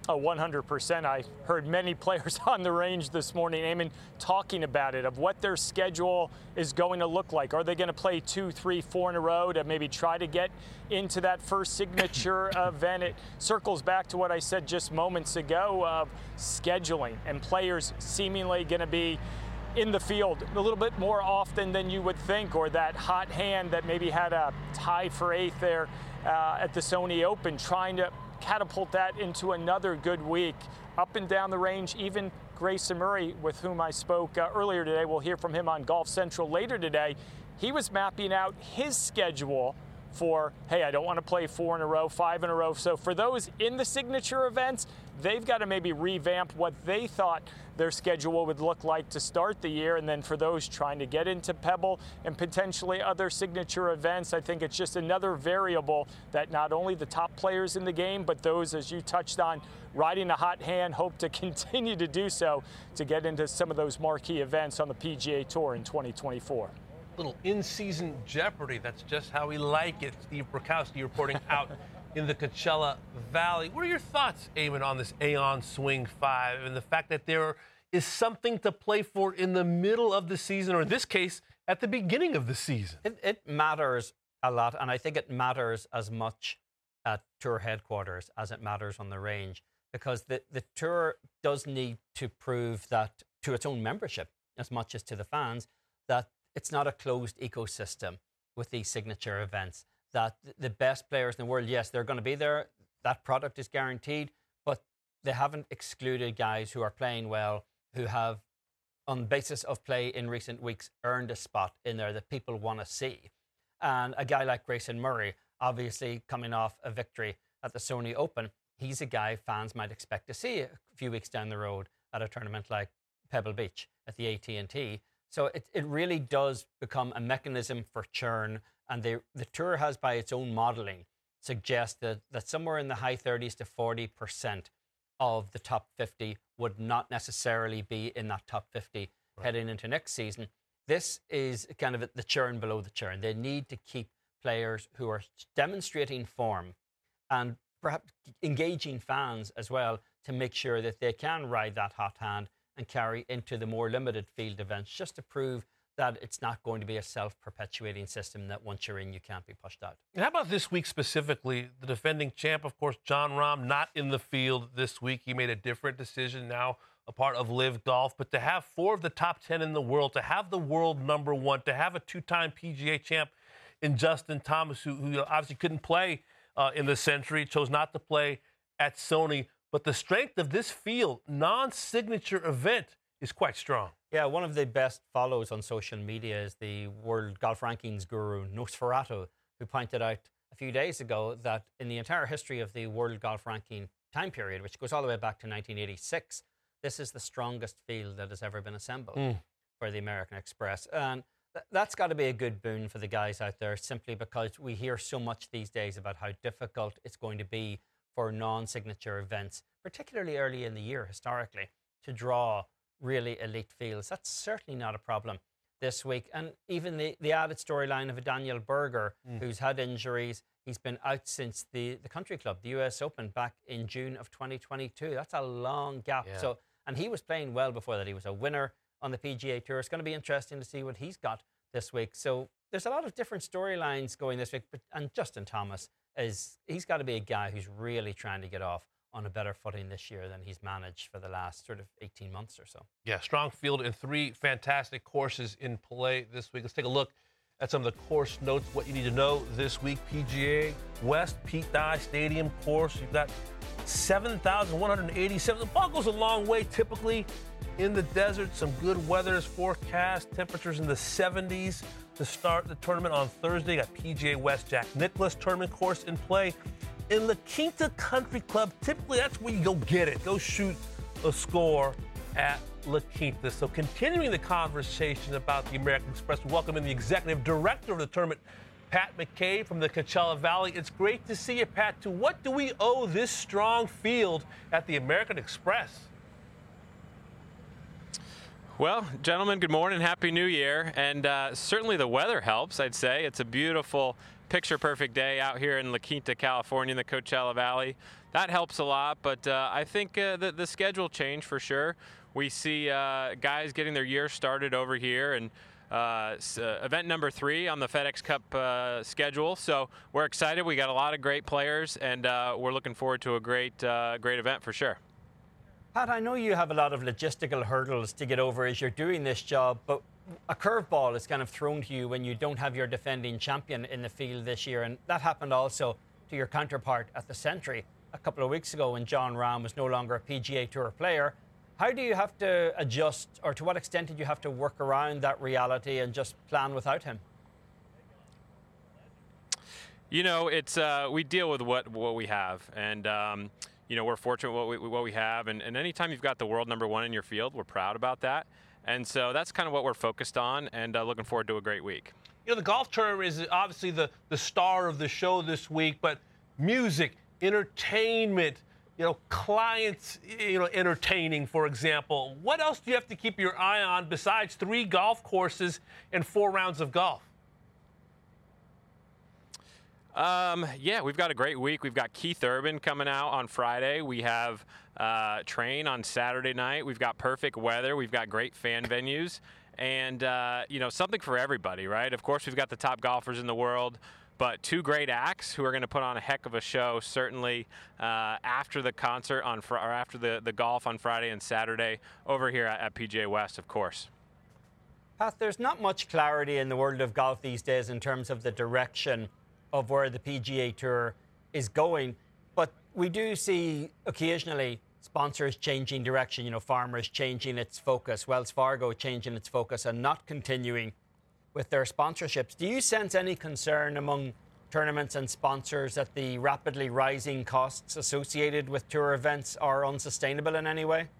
Oh, 100%. I heard many players on the range this morning, Eamon, talking about it, of what their schedule is going to look like. Are they going to play 2, 3, 4 in a row to maybe try to get into that first signature event? It circles back to what I said just moments ago of scheduling and players seemingly going to be in the field a little bit more often than you would think, or that hot hand that maybe had a tie for 8th there at the Sony Open, trying to catapult that into another good week. Up and down the range, even Grayson Murray, with whom I spoke earlier today, we'll hear from him on Golf Central later today. He was mapping out his schedule for, hey, I don't want to play 4 in a row, 5 in a row. So for those in the signature events, they've got to maybe revamp what they thought their schedule would look like to start the year. And then for those trying to get into Pebble and potentially other signature events, I think it's just another variable that not only the top players in the game, but those, as you touched on, riding a hot hand, hope to continue to do so to get into some of those marquee events on the PGA Tour in 2024. Little in-season jeopardy. That's just how we like it. Steve Burkowski reporting out in the Coachella Valley. What are your thoughts, Eamon, on this Aon Swing 5 and the fact that there is something to play for in the middle of the season, or in this case, at the beginning of the season? It matters a lot, and I think it matters as much at Tour headquarters as it matters on the range, because the Tour does need to prove that to its own membership as much as to the fans that it's not a closed ecosystem with these signature events, that the best players in the world, yes, they're going to be there. That product is guaranteed, but they haven't excluded guys who are playing well, who have, on the basis of play in recent weeks, earned a spot in there that people want to see. And a guy like Grayson Murray, obviously coming off a victory at the Sony Open, he's a guy fans might expect to see a few weeks down the road at a tournament like Pebble Beach at the AT&T. So it really does become a mechanism for churn, and the Tour has, by its own modelling, suggested that somewhere in the high 30s to 40% of the top 50 would not necessarily be in that top 50 heading into next season. This is kind of the churn below the churn. They need to keep players who are demonstrating form and perhaps engaging fans as well to make sure that they can ride that hot hand and carry into the more limited field events, just to prove that it's not going to be a self-perpetuating system that once you're in, you can't be pushed out. And how about this week specifically? The defending champ, of course, Jon Rahm, not in the field this week. He made a different decision, now a part of Live Golf. But to have 4 of the top 10 in the world, to have the world number 1, to have a 2-time PGA champ in Justin Thomas, who obviously couldn't play in the Century, chose not to play at Sony. But the strength of this field, non-signature event, is quite strong. Yeah, one of the best follows on social media is the World Golf Rankings guru, Nosferatu, who pointed out a few days ago that in the entire history of the World Golf Ranking time period, which goes all the way back to 1986, this is the strongest field that has ever been assembled for the American Express. And that's got to be a good boon for the guys out there, simply because we hear so much these days about how difficult it's going to be for non-signature events, particularly early in the year historically, to draw really elite fields. That's certainly not a problem this week. And even the added storyline of a Daniel Berger, who's had injuries. He's been out since the Country Club, the US Open, back in June of 2022. That's a long gap. Yeah. So, and he was playing well before that. He was a winner on the PGA Tour. It's going to be interesting to see what he's got this week. So there's a lot of different storylines going this week. And Justin Thomas, he's got to be a guy who's really trying to get off on a better footing this year than he's managed for the last sort of 18 months or so. Yeah, strong field and 3 fantastic courses in play this week. Let's take a look at some of the course notes, what you need to know this week. PGA West, Pete Dye Stadium course. You've got 7,187. The ball goes a long way typically in the desert. Some good weather is forecast. Temperatures in the 70s to start the tournament on Thursday. Got PGA West Jack Nicklaus tournament course in play. In La Quinta Country Club, typically that's where you go get it. Go shoot a score at La Quinta. So continuing the conversation about the American Express, we welcome in the executive director of the tournament, Pat McKay from the Coachella Valley. It's great to see you, Pat. To what do we owe this strong field at the American Express? Well, gentlemen, good morning. Happy New Year. And certainly the weather helps, I'd say. It's a beautiful, picture-perfect day out here in La Quinta, California, in the Coachella Valley. that helps a lot. But I think the schedule changed for sure. We see guys getting their year started over here, and event number 3 on the FedEx Cup schedule. So we're excited. We got a lot of great players, and we're looking forward to a great event for sure. Pat, I know you have a lot of logistical hurdles to get over as you're doing this job, but a curveball is kind of thrown to you when you don't have your defending champion in the field this year, and that happened also to your counterpart at the Century a couple of weeks ago when Jon Rahm was no longer a PGA Tour player. How do you have to adjust, or to what extent did you have to work around that reality and just plan without him? You know, it's we deal with what we have, and you know, we're fortunate what we have, and anytime you've got the world #1 in your field, we're proud about that. And so that's kind of what we're focused on, and looking forward to a great week. You know, the golf tournament is obviously the star of the show this week, but music, entertainment, you know, clients, you know, entertaining, for example. What else do you have to keep your eye on besides 3 golf courses and 4 rounds of golf? Yeah, we've got a great week. We've got Keith Urban coming out on Friday. We have Train on Saturday night. We've got perfect weather. We've got great fan venues, and you know, something for everybody, right? Of course, we've got the top golfers in the world, but 2 great acts who are going to put on a heck of a show. Certainly after the concert or after the golf on Friday and Saturday over here at PGA West, of course. Pat, there's not much clarity in the world of golf these days in terms of the direction of where the PGA Tour is going, but we do see occasionally sponsors changing direction. You know, Farmers changing its focus, Wells Fargo changing its focus and not continuing with their sponsorships. Do you sense any concern among tournaments and sponsors that the rapidly rising costs associated with tour events are unsustainable in any way?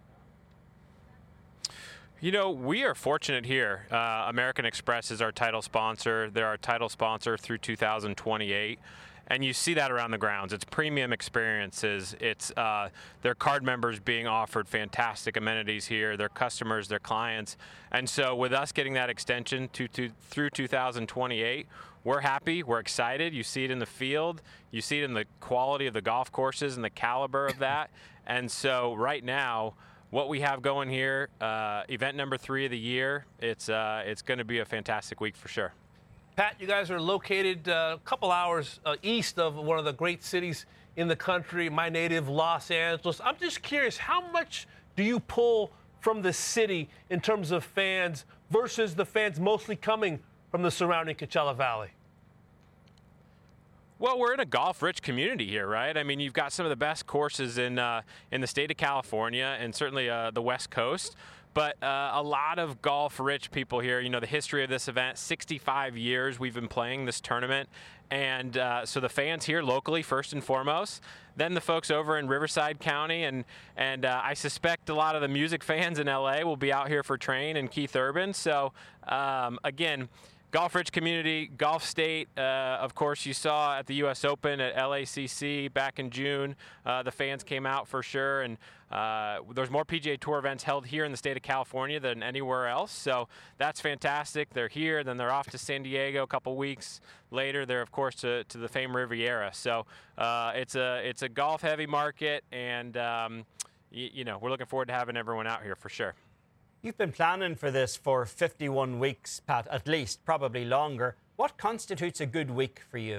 You know, we are fortunate here. American Express is our title sponsor. They're our title sponsor through 2028. And you see that around the grounds. It's premium experiences. It's their card members being offered fantastic amenities here, their customers, their clients. And so with us getting that extension through 2028, we're happy. We're excited. You see it in the field. You see it in the quality of the golf courses and the caliber of that. And so right now, what we have going here, event number 3 of the year, it's going to be a fantastic week for sure. Pat, you guys are located a couple hours east of one of the great cities in the country, my native Los Angeles. I'm just curious, how much do you pull from the city in terms of fans versus the fans mostly coming from the surrounding Coachella Valley? Well, we're in a golf-rich community here, right? I mean, you've got some of the best courses in the state of California and certainly the West Coast. But a lot of golf-rich people here. You know, the history of this event, 65 years we've been playing this tournament. And so the fans here locally, first and foremost. Then the folks over in Riverside County. And I suspect a lot of the music fans in L.A. will be out here for Train and Keith Urban. So, again, golf-rich community, golf state. Of course, you saw at the U.S. Open at LACC back in June, the fans came out for sure. And there's more PGA Tour events held here in the state of California than anywhere else. So that's fantastic. They're here. Then they're off to San Diego a couple weeks later. They're, of course, to the famed Riviera. So it's a golf-heavy market. And, you know, we're looking forward to having everyone out here for sure. You've been planning for this for 51 weeks, Pat, at least, probably longer. What constitutes a good week for you?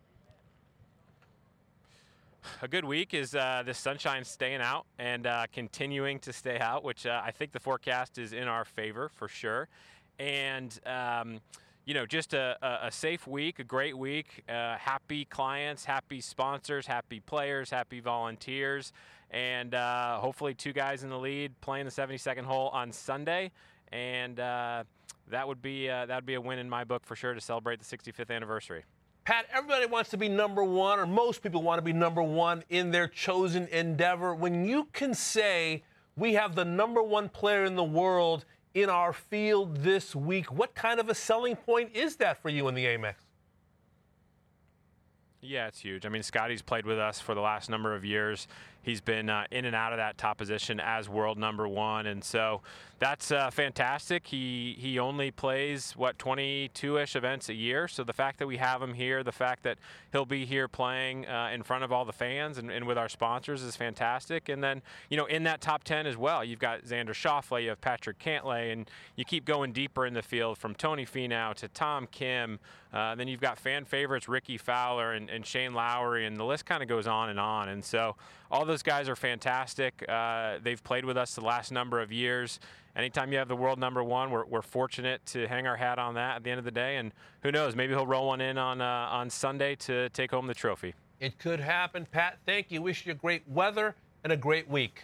A good week is the sunshine staying out and continuing to stay out, which I think the forecast is in our favor for sure. And, you know, just a safe week, a great week, happy clients, happy sponsors, happy players, happy volunteers. And hopefully 2 guys in the lead playing the 72nd hole on Sunday, and that would be a win in my book for sure to celebrate the 65th anniversary. Pat, everybody wants to be #1, or most people want to be #1 in their chosen endeavor. When you can say we have the #1 player in the world in our field this week, what kind of a selling point is that for you in the Amex? Yeah, it's huge. I mean, Scotty's played with us for the last number of years. he's been in and out of that top position as world number 1. And so that's fantastic. He only plays, 22-ish events a year. So the fact that we have him here, the fact that he'll be here playing in front of all the fans and with our sponsors is fantastic. And then, in that top 10 as well, you've got Xander Schauffele, you have Patrick Cantlay, and you keep going deeper in the field from Tony Finau to Tom Kim. Then you've got fan favorites Ricky Fowler and Shane Lowry, and the list kind of goes on. And so all those guys are fantastic. They've played with us the last number of years. Anytime you have the world number 1, we're fortunate to hang our hat on that at the end of the day. And who knows, maybe he'll roll one in on Sunday to take home the trophy. It could happen. Pat, thank you. Wish you great weather and a great week.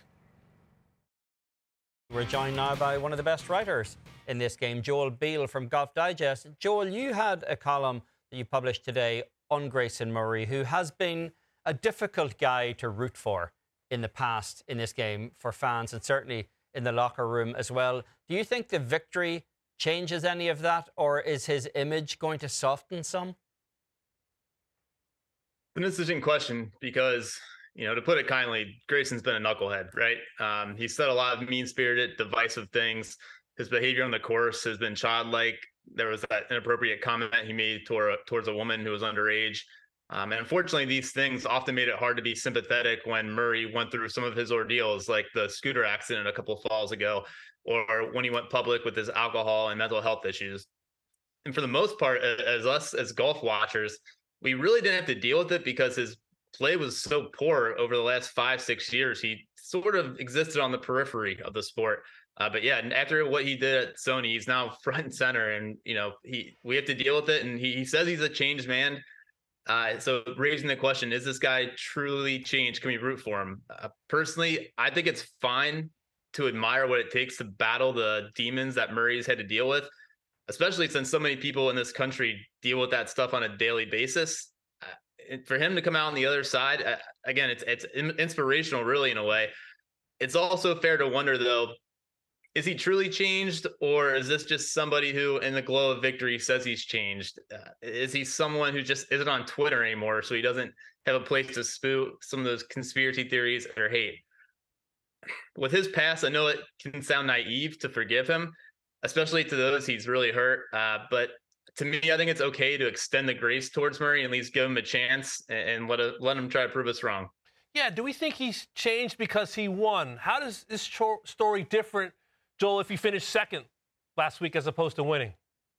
We're joined now by one of the best writers in this game, Joel Beale from Golf Digest. Joel, you had a column that you published today on Grayson Murray, who has been a difficult guy to root for in the past in this game for fans, and certainly in the locker room as well. Do you think the victory changes any of that, or is his image going to soften some? An interesting question because, to put it kindly, Grayson's been a knucklehead, right? He's said a lot of mean-spirited, divisive things. His behavior on the course has been childlike. There was that inappropriate comment he made towards a woman who was underage. And unfortunately, these things often made it hard to be sympathetic when Murray went through some of his ordeals, like the scooter accident a couple of falls ago, or when he went public with his alcohol and mental health issues. And for the most part, as golf watchers, we really didn't have to deal with it because his play was so poor over the last 5-6 years. He sort of existed on the periphery of the sport. But yeah, after what he did at Sony, he's now front and center, and we have to deal with it. And he says he's a changed man. So raising the question, is this guy truly changed? Can we root for him? Personally, I think it's fine to admire what it takes to battle the demons that Murray's had to deal with, especially since so many people in this country deal with that stuff on a daily basis. For him to come out on the other side, again, it's inspirational, really, in a way. It's also fair to wonder, though, is he truly changed, or is this just somebody who, in the glow of victory, says he's changed? Is he someone who just isn't on Twitter anymore, so he doesn't have a place to spew some of those conspiracy theories or hate? With his past, I know it can sound naive to forgive him, especially to those he's really hurt. But to me, I think it's okay to extend the grace towards Murray and at least give him a chance and let him try to prove us wrong. Yeah, do we think he's changed because he won? How does this story different, Joel, if he finished second last week as opposed to winning?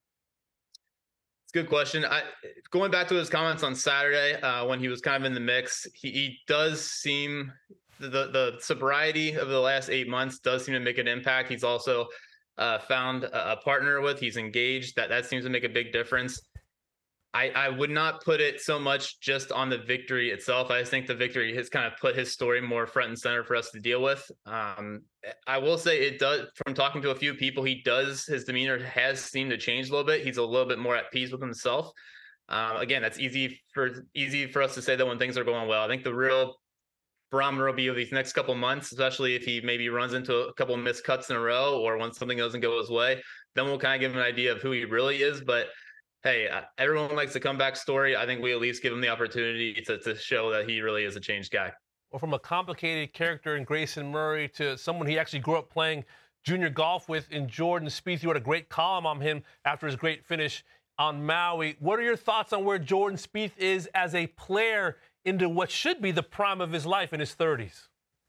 It's a good question. Going back to his comments on Saturday when he was kind of in the mix, he does seem, the sobriety of the last 8 months does seem to make an impact. He's also found a partner with, he's engaged. That seems to make a big difference. I would not put it so much just on the victory itself. I just think the victory has kind of put his story more front and center for us to deal with. I will say it does, from talking to a few people, his demeanor has seemed to change a little bit. He's a little bit more at peace with himself. Again, that's easy for us to say that when things are going well. I think the real barometer will be of these next couple months, especially if he maybe runs into a couple of missed cuts in a row, or when something doesn't go his way, then we'll kind of give him an idea of who he really is. But hey, everyone likes a comeback story. I think we at least give him the opportunity to show that he really is a changed guy. Well, from a complicated character in Grayson Murray to someone he actually grew up playing junior golf with in Jordan Spieth, you had a great column on him after his great finish on Maui. What are your thoughts on where Jordan Spieth is as a player into what should be the prime of his life in his 30s?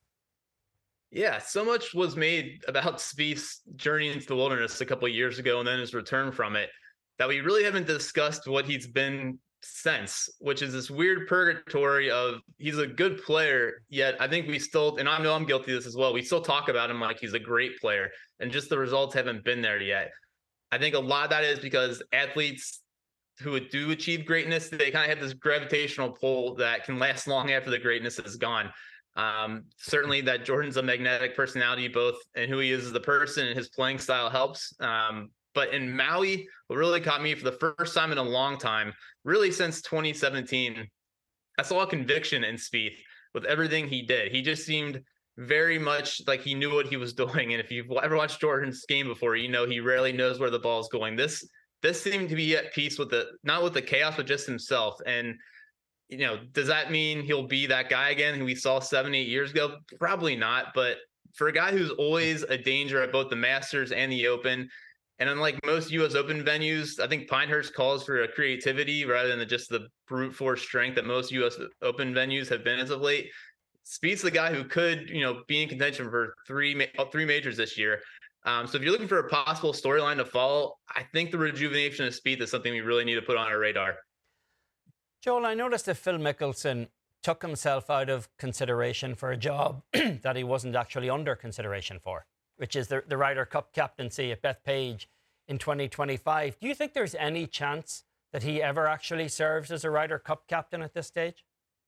Yeah, so much was made about Spieth's journey into the wilderness a couple of years ago and then his return from it, that we really haven't discussed what he's been since, which is this weird purgatory of he's a good player, yet I think we still, and I know I'm guilty of this as well, we still talk about him like he's a great player, and just the results haven't been there yet. I think a lot of that is because athletes who do achieve greatness, they kind of have this gravitational pull that can last long after the greatness is gone. Certainly that Jordan's a magnetic personality, both in who he is as a person and his playing style helps. But in Maui, what really caught me for the first time in a long time, really since 2017, I saw a conviction in Spieth with everything he did. He just seemed very much like he knew what he was doing. And if you've ever watched Jordan's game before, you know he rarely knows where the ball is going. This seemed to be at peace with not with the chaos, but just himself. And does that mean he'll be that guy again who we saw 7-8 years ago? Probably not. But for a guy who's always a danger at both the Masters and the Open, and unlike most U.S. Open venues, I think Pinehurst calls for a creativity rather than just the brute force strength that most U.S. Open venues have been as of late. Spieth's the guy who could, be in contention for three majors this year. So if you're looking for a possible storyline to follow, I think the rejuvenation of Spieth is something we really need to put on our radar. Joel, I noticed that Phil Mickelson took himself out of consideration for a job that he wasn't actually under consideration for, which is the Ryder Cup captaincy at Bethpage in 2025. Do you think there's any chance that he ever actually serves as a Ryder Cup captain at this stage?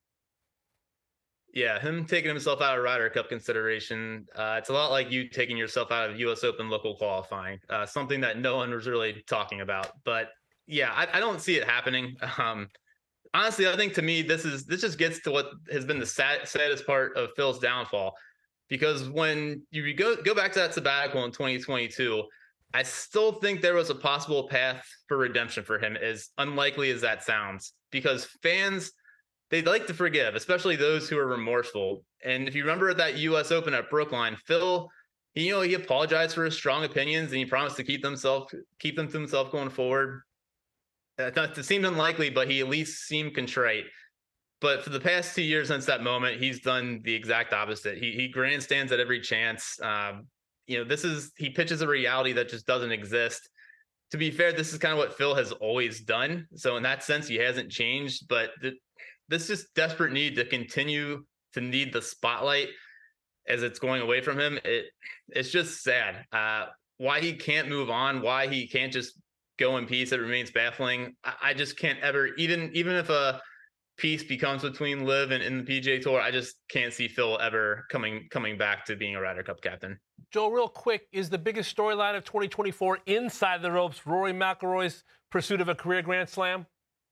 Yeah, him taking himself out of Ryder Cup consideration, it's a lot like you taking yourself out of U.S. Open local qualifying, something that no one was really talking about. But yeah, I don't see it happening. Honestly, I think to me, this just gets to what has been the saddest part of Phil's downfall. Because when you go back to that sabbatical in 2022, I still think there was a possible path for redemption for him, as unlikely as that sounds. Because fans, they like to forgive, especially those who are remorseful. And if you remember at that U.S. Open at Brookline, Phil, he apologized for his strong opinions and he promised to keep them to himself going forward. It seemed unlikely, but he at least seemed contrite. But for the past 2 years since that moment, he's done the exact opposite. He grandstands at every chance. He pitches a reality that just doesn't exist. To be fair, this is kind of what Phil has always done. So in that sense, he hasn't changed. But this just desperate need to continue to need the spotlight as it's going away from him. It's just sad. Why he can't move on, why he can't just go in peace, it remains baffling. I just can't ever, even if a peace becomes between Liv and the PGA Tour, I just can't see Phil ever coming back to being a Ryder Cup captain. Joel, real quick, is the biggest storyline of 2024 inside the ropes Rory McIlroy's pursuit of a career Grand Slam?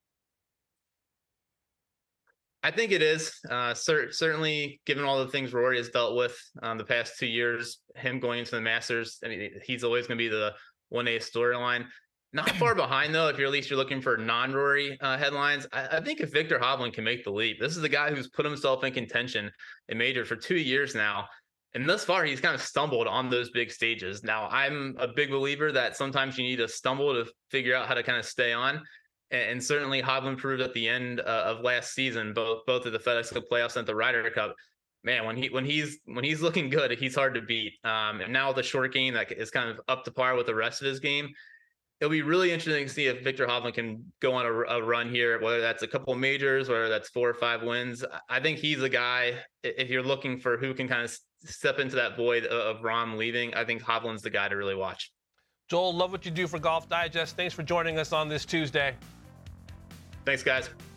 I think it is. Certainly, given all the things Rory has dealt with the past 2 years, him going into the Masters, I mean, he's always going to be the 1A storyline. Not far behind, though, if you're looking for non-Rory headlines. I think if Viktor Hovland can make the leap, this is a guy who's put himself in contention in majors for 2 years now. And thus far, he's kind of stumbled on those big stages. Now, I'm a big believer that sometimes you need to stumble to figure out how to kind of stay on. And certainly Hovland proved at the end of last season, both at the FedEx Cup playoffs and at the Ryder Cup, man, when he's looking good, he's hard to beat. And now the short game that is kind of up to par with the rest of his game. It'll be really interesting to see if Viktor Hovland can go on a run here, whether that's a couple of majors, whether that's 4 or 5 wins. I think he's a guy, if you're looking for who can kind of step into that void of Rahm leaving, I think Hovland's the guy to really watch. Joel, love what you do for Golf Digest. Thanks for joining us on this Tuesday. Thanks, guys.